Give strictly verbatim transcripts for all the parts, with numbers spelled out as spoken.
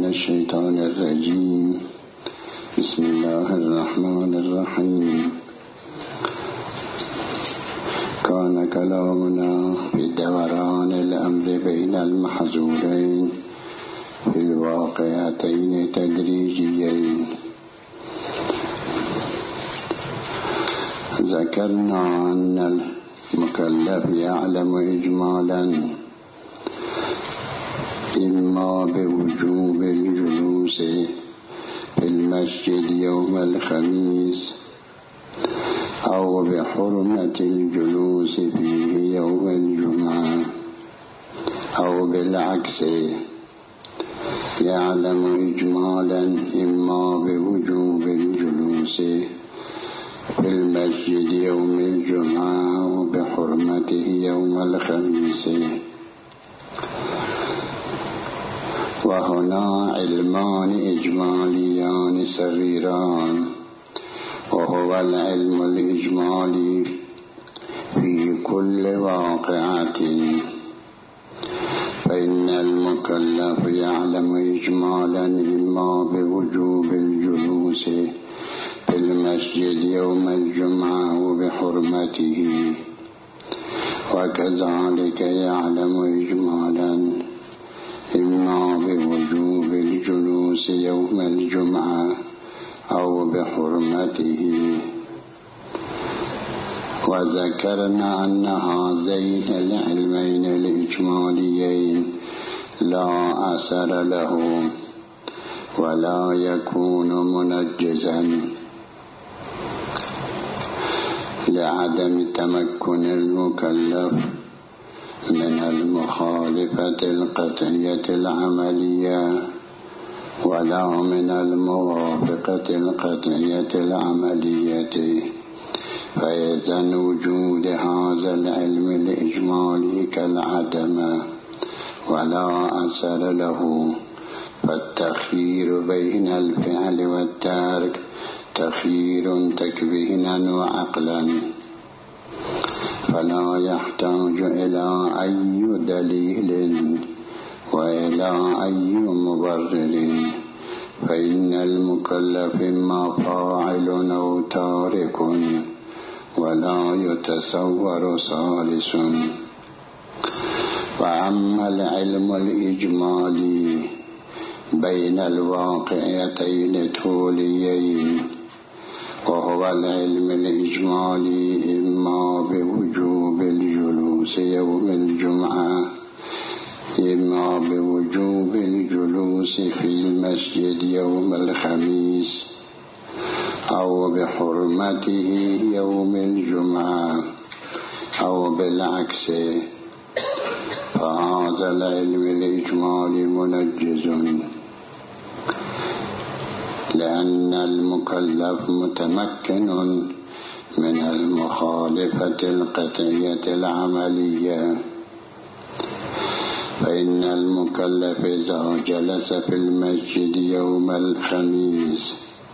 الشيطان الرجيم. بسم الله الرحمن الرحيم. كان كلامنا في دوران الأمر بين المحظورين في الواقعتين تدريجيين. ذكرنا أن المكلف يعلم إجمالا إما بوجوب الجلوس في المسجد يوم الخميس أو بحرمة الجلوس فيه يوم الجمعة، أو بالعكس يعلم إجمالا إما بوجوب الجلوس في المسجد يوم الجمعة أو بحرمته يوم الخميس. وهنا علمان إجماليان صغيران، وهو العلم الإجمالي في كل واقعة، فإن المكلف يعلم إجمالا إما بوجوب الجلوس في المسجد يوم الجمعة وبحرمته، وكذلك يعلم إجمالا إما بوجوب الجلوس يوم الجمعة أو بحرمته. وذكرنا أن هذين العلمين الإجماليين لا أثر له ولا يكون منجزا لعدم تمكن المكلف من المخالفة القطعية العملية ولا من الموافقة القطعية العملية. فإذن وجود هذا العلم الإجمالي كالعدم ولا أثر له، فالتخيير بين الفعل والترك تخيير تكوينا وعقلا، فلا يحتاج إلى أي دليل وإلى أي مبرر، فإن المكلف ما فاعل أو تارك ولا يتصور ثالث. وأما العلم الإجمالي بين الواقعتين طوليين، وهو العلم الإجمالي إما بوجوب الجلوس يوم الجمعة إما بوجوب الجلوس في المسجد يوم الخميس أو بحرمته يوم الجمعة أو بالعكس، فهذا العلم الإجمالي منجز، لأن المكلف متمكن من المخالفة القطعية العملية. فإن المكلف إذا جلس في المسجد يوم الخميس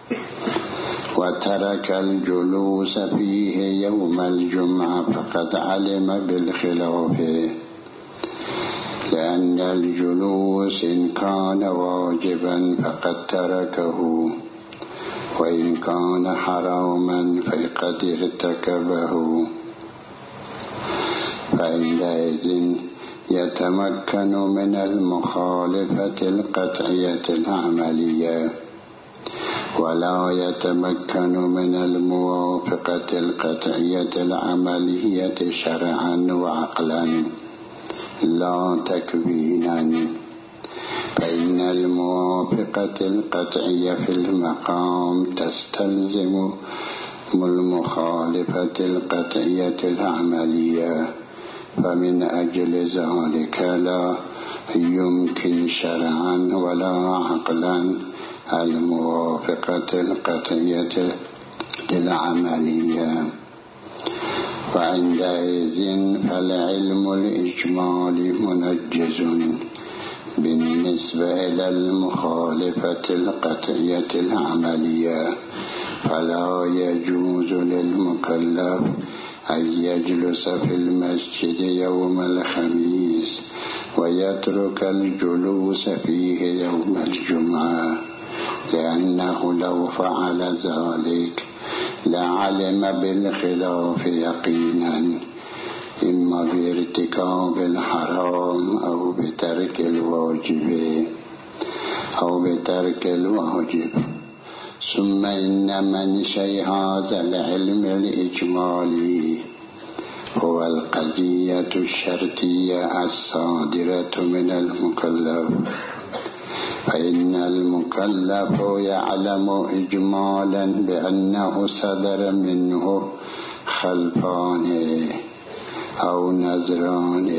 وترك الجلوس فيه يوم الجمعة فقد علم بالخلاف، لأن الجلوس إن كان واجبا فقد تركه، وإن كان حراما فقد ارتكبه، فعندئذ يتمكن من المخالفة القطعية العملية ولا يتمكن من الموافقة القطعية العملية شرعا وعقلا لا تكوينا، فإن الموافقة القطعية في المقام تستلزم المخالفة القطعية العملية، فمن أجل ذلك لا يمكن شرعا ولا عقلا الموافقة القطعية العملية. فعندئذ فالعلم الإجمالي منجز بالنسبة إلى المخالفة القطعية العملية، فلا يجوز للمكلف أن يجلس في المسجد يوم الخميس ويترك الجلوس فيه يوم الجمعة، لأنه لو فعل ذلك لعلم بالخلاف يقينا، إما بارتكاب الحرام أو بترك الواجب أو بترك الواجب. ثم إن منشأ هذا العلم الإجمالي هو القضية الشرطية الصادرة من المكلف، فإن المكلف يعلم إجمالا بأنه صدر منه خلفان أو نذران،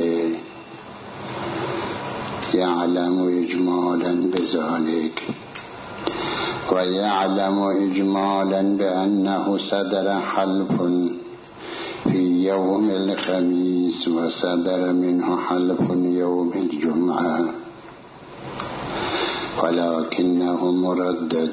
يعلم إجمالا بذلك، ويعلم إجمالا بأنه صدر حلف في يوم الخميس وصدر منه حلف يوم الجمعة، ولكنه مردد.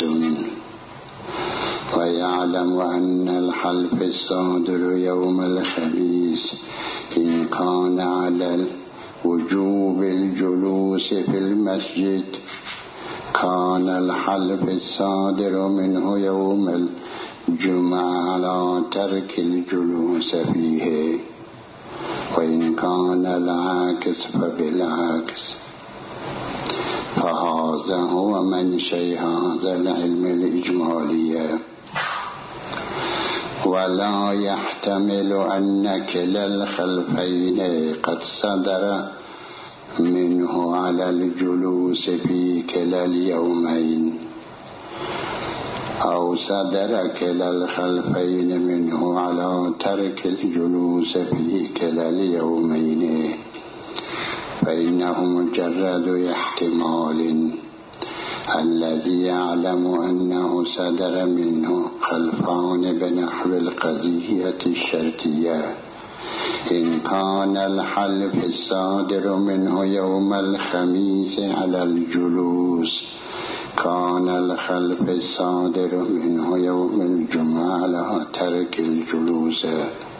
ويعلم أن الحلف الصادر يوم الخميس إن كان على وجوب الجلوس في المسجد كان الحلف الصادر منه يوم الجمعة على ترك الجلوس فيه، وإن كان العكس فبالعكس. فهذا هو منشأ هذا العلم الإجمالي. ولا يحتمل أن كلا الخلفين قد صدر منه على الجلوس في كلا اليومين، أو صدر كلا الخلفين منه على ترك الجلوس في كلا اليومين، فإنه مجرد احتمال. الذي يعلم أنه صدر منه خلفان بنحو القضية الشرطية إن كان الحلف الصادر منه يوم الخميس على الجلوس كان الخلف الصادر منه يوم الجمعة على ترك الجلوس،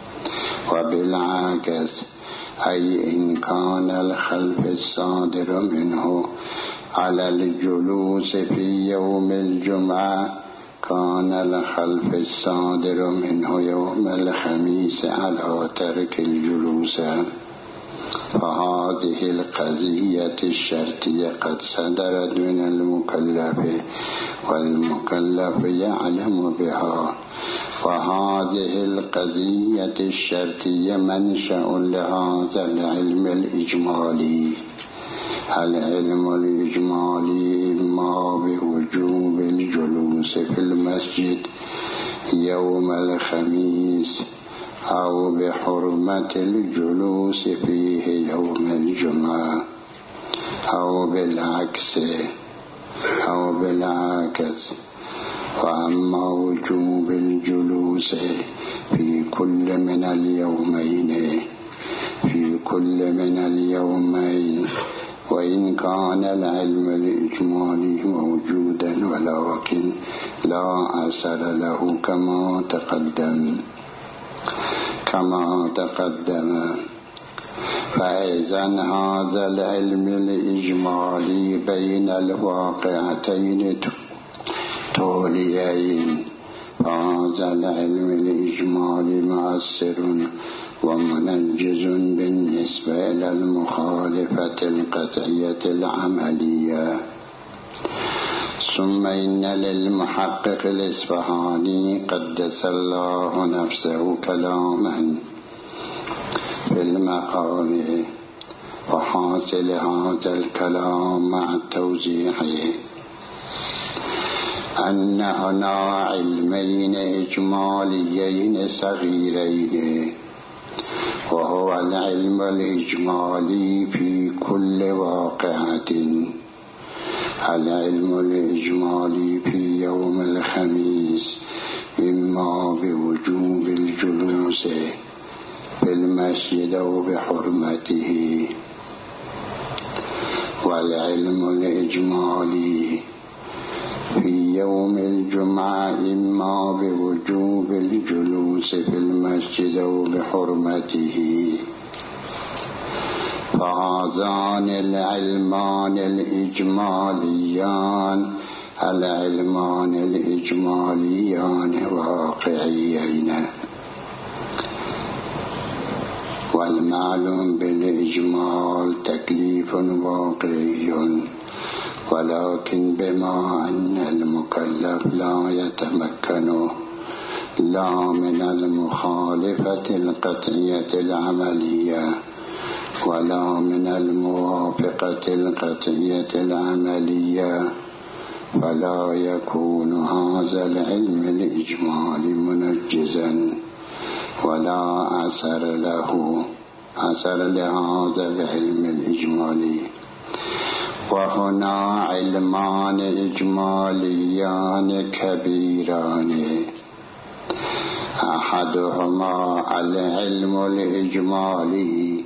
وبالعكس، أي إن كان الخلف الصادر منه على الجلوس في يوم الجمعة كان الخلف الصادر منه يوم الخميس على ترك الجلوس. فهذه القضية الشرطية قد صدرت من المكلف والمكلف يعلم بها، وهذه القضية الشرطية منشأ لهذا العلم الإجمالي. العلم الإجمالي إما بوجوب الجلوس في المسجد يوم الخميس أو بحرمة الجلوس فيه يوم الجمعة، أو بالعكس أو بالعكس. وأما وجوب الجلوس في كل من اليومين في كل من اليومين وإن كان العلم الإجمالي موجودا ولكن لا أثر له كما تقدم كما تقدم فإذا هذا العلم الإجمالي بين الواقعتين توليين، فهذا العلم الإجمالي مؤثر ومنجز بالنسبة إلى المخالفة القطعية العملية. ثم إن للمحقق الإصفهاني قدس الله نفسه كلاما في المقام، وحاصل هذا الكلام مع التوضيح أن هنا علمين إجماليين صغيرين، وهو العلم الإجمالي في كل واقعة، العلم الإجمالي في يوم الخميس إما بوجوب الجلوس في المسجد أو بحرمته، والعلم الإجمالي في يوم الجمعة إما بوجوب الجلوس في المسجد أو بحرمته، فهذان العلمان الإجماليان العلمان الإجماليان واقعيين، والمعلوم بالإجمال تكليف واقعي، ولكن بما أن المكلف لا يتمكن لا من المخالفة القطعية العملية ولا من الموافقة القطعية العملية، فلا يكون هذا العلم الإجمالي منجزا ولا أثر له أثر لهذا العلم الإجمالي. وهنا علمان إجماليان كبيران، أحدهما العلم الإجمالي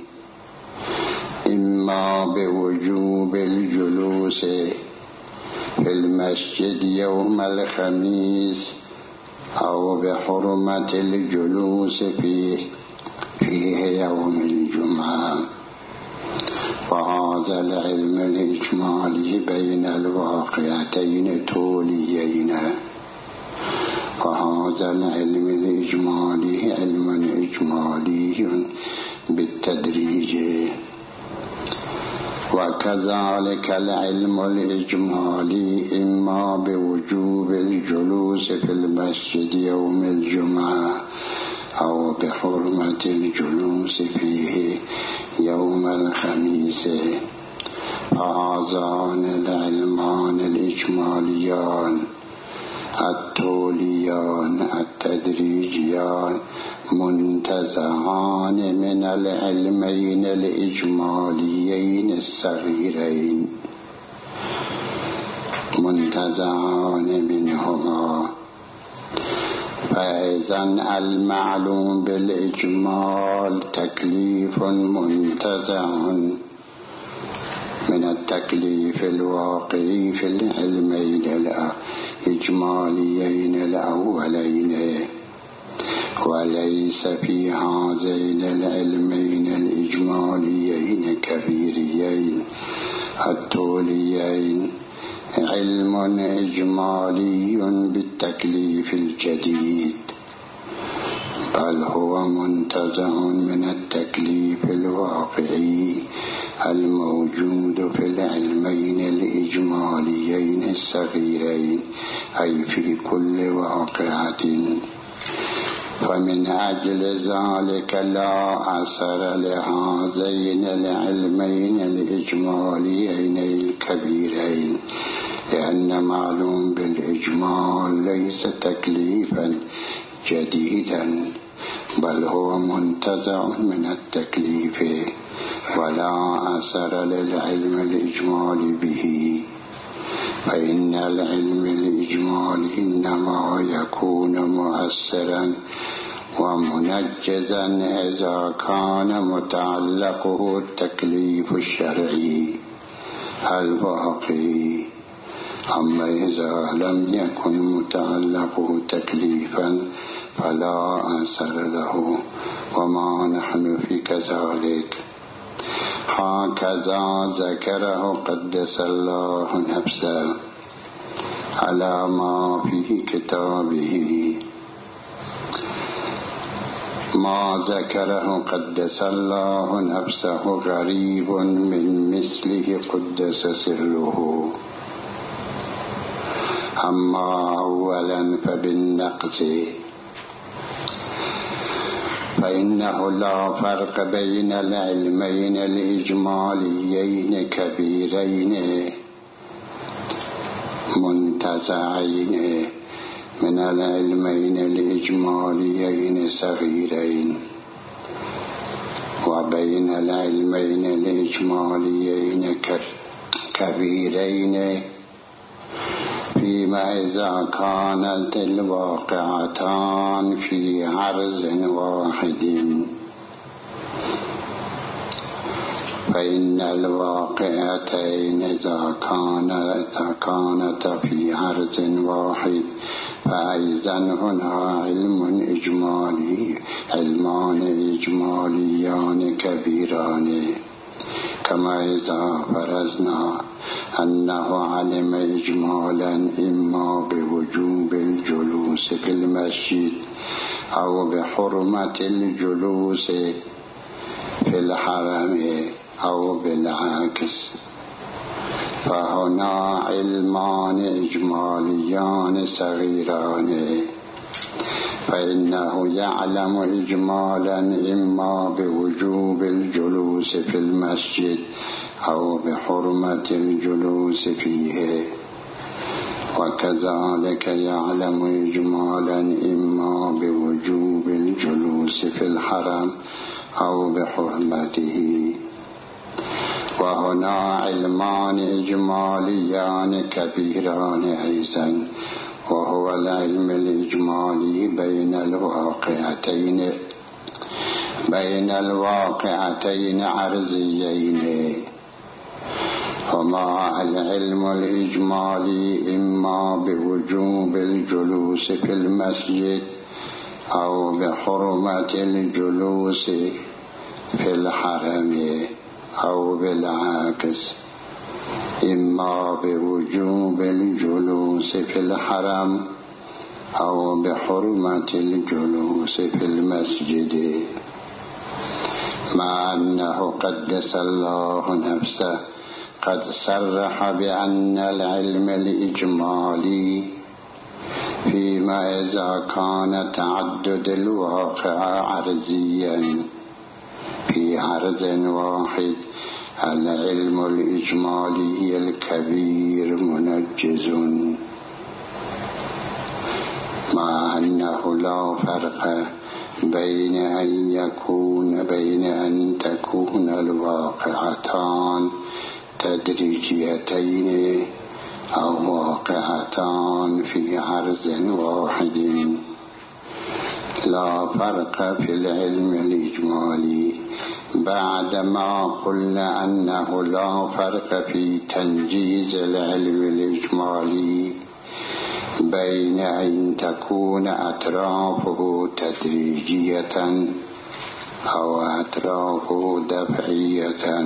إما بوجوب الجلوس في المسجد يوم الخميس أو بحرمة الجلوس فيه فيه يوم الجمعة، وهذا العلم الإجمالي بين الواقعتين توليين، وهذا العلم الإجمالي علم إجمالي بالتدريج. وكذلك العلم الإجمالي إما بوجوب الجلوس في المسجد يوم الجمعة أو بحرمة الجلوس فيه يوم الخميس، فهذان العلمان الإجماليان التوليان التدريجيان منتزعان من العلمين الإجماليين الصغيرين، منتزعان منهما. فإذا المعلوم بالإجمال تكليف منتزع من التكليف الواقعي في العلمين الإجماليين الأولين، وليس في هذين العلمين الإجماليين كبيريين التوليين علم إجمالي بالتكليف الجديد، بل هو منتزع من التكليف الواقعي الموجود في العلمين الإجماليين الصغيرين، أي في كل واقعة. فمن أجل ذلك لا أثر لهذين العلمين الإجماليين الكبيرين، لأن معلوم بالإجمال ليس تكليفا جديدا، بل هو منتزع من التكليف، ولا أثر للعلم الإجمالي به. فإن العلم الإجمالي إنما يكون مؤثرا ومنجزا إذا كان متعلقه التكليف الشرعي الواقعي، أما إذا لم يكن متعلقه تكليفا فلا أثر له، وما نحن في كذلك. هكذا ذكره قدس الله نفسه على ما في كتابه. ما ذكره قدس الله نفسه غريب من مثله قدس سره. أما أولا فبالنقص، فإنه لا فرق بين العلمين الإجماليين كبيرين منتزعين من العلمين الإجماليين صغيرين، وبين العلمين الإجماليين كبيرين فيما إذا كانت الواقعتان في عرض واحد. فإن الواقعتين إذا كانتا في عرض واحد فأيضا هنا علم إجمالي علمان إجماليان كبيران، كما إذا فرضنا أنه علم إجمالا إما بوجوب الجلوس في المسجد أو بحرمة الجلوس في الحرم أو بالعكس، فهنا علمان إجماليان صغيران، فإنه يعلم إجمالا إما بوجوب الجلوس في المسجد أو بحرمة الجلوس فيه، وكذلك يعلم إجمالا إما بوجوب الجلوس في الحرم أو بحرمته. وهنا علمان إجماليان كبيران أيضا، وهو العلم الإجمالي بين الواقعتين بين الواقعتين عرضيين. هما العلم الإجمالي إما بوجوب الجلوس في المسجد أو بحرمة الجلوس في الحرم أو بالعكس، إما بوجوب الجلوس في الحرم أو بحرمة الجلوس في المسجد، مع أنه قدس الله نفسه قد صرح بأن العلم الإجمالي فيما إذا كان تعدد الواقع عرضيا في عرض واحد العلم الإجمالي الكبير منجز، مع أنه لا فرق بين أن يكون بين أن تكون الواقعتان تدريجيتين أو واقعتان في عرض واحد. لا فرق في العلم الإجمالي بعدما قلنا أنه لا فرق في تنجيز العلم الإجمالي بين أن تكون أطرافه تدريجية أو أطرافه دفعية.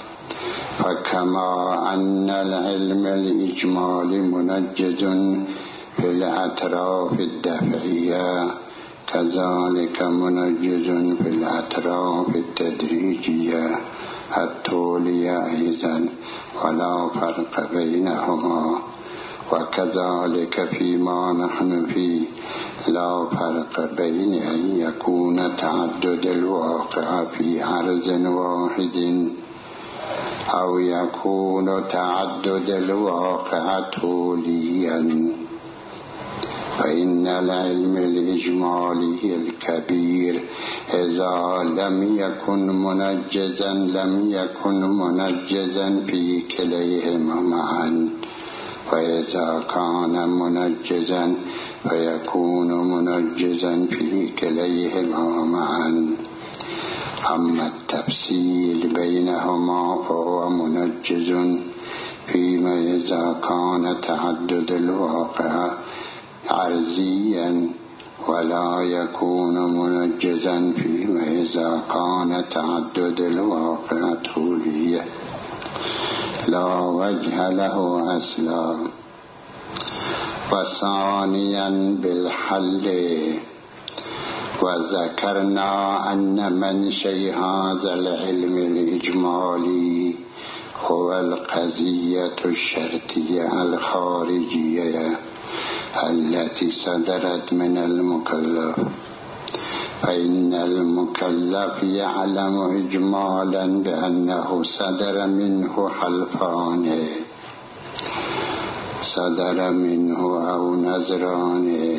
فكما أن العلم الإجمالي منجز في الأطراف الدفعية كذلك منجز في الأطراف التدريجية الطولية أيضا، ولا فرق بينهما. وكذلك فيما نحن فيه لا فرق بين أن يكون تعدد الواقع في عرض واحد أو يكون تعدد الواقع طوليا. فإن العلم الإجمالي الكبير إذا لم يكن منجزا لم يكن منجزا في كليهما معا، وإذا كان منجزا فيكون منجزا في كليهما معا. أما التفصيل بينهما فهو منجز فيما إذا كان تعدد الواقع عرضيا، ولا يكون منجزا فيما إذا كان تعدد الواقع طوليا لا وجه له أصلا. وثانيا بالحل، وذكرنا أن منشأ هذا العلم الإجمالي هو القضية الشرطية الخارجية التي صدرت من المكلف. فإن المكلف يعلم إجمالا بأنه صدر منه حلفان، صدر منه أو نذران،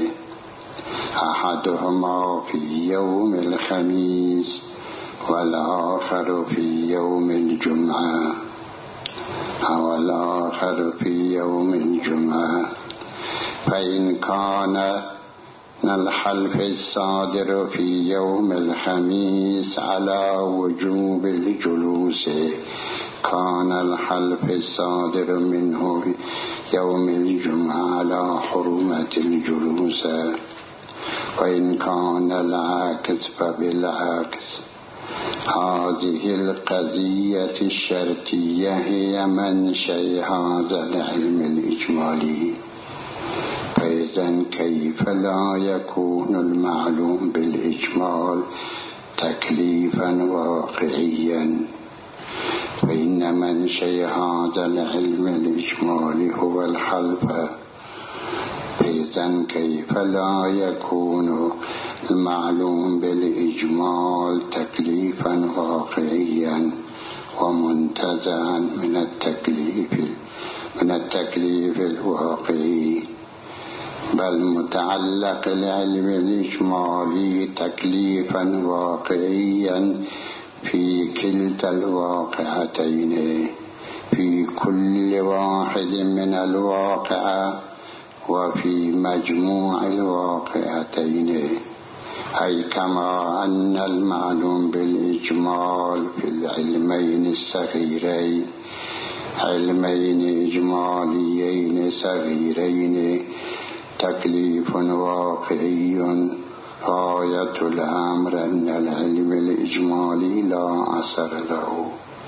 أحدهما في يوم الخميس والآخر في يوم الجمعة أو الآخر في يوم الجمعة. فإن كان الحلف الصادر في يوم الخميس على وجوب الجلوس كان الحلف الصادر منه في يوم الجمعة على حرمة الجلوس، وإن كان العكس فبالعكس. هذه القضية الشرطية هي منشأ هذا العلم الإجمالي، فإذا كيف لا يكون المعلوم بالإجمال تكليفا واقعيا؟ فإن منشأ هذا العلم الإجمالي هو الحلف، فإذا كيف لا يكون المعلوم بالإجمال تكليفا واقعيا ومنتزعا من التكليف من التكليف الواقعي؟ بل متعلق العلم الإجمالي تكليفا واقعيا في كلتا الواقعتين، في كل واحد من الواقعة وفي مجموع الواقعتين. أي كما أن المعلوم بالإجمال في العلمين الصغيرين علمين إجماليين صغيرين تكليف واقعي، غاية الأمر أن العلم الإجمالي لا أثر له.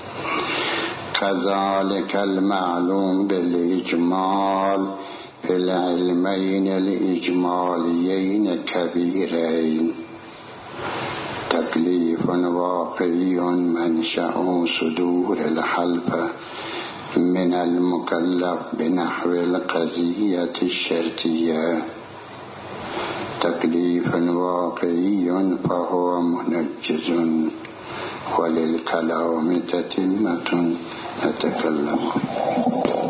كذلك المعلوم بالإجمال في العلمين الإجماليين كبيرين تكليف واقعي منشأ صدور الحلف من المكلف بنحو القضية الشرطية تكليف واقعي فهو منجز. وللكلام تتمة نتكلم.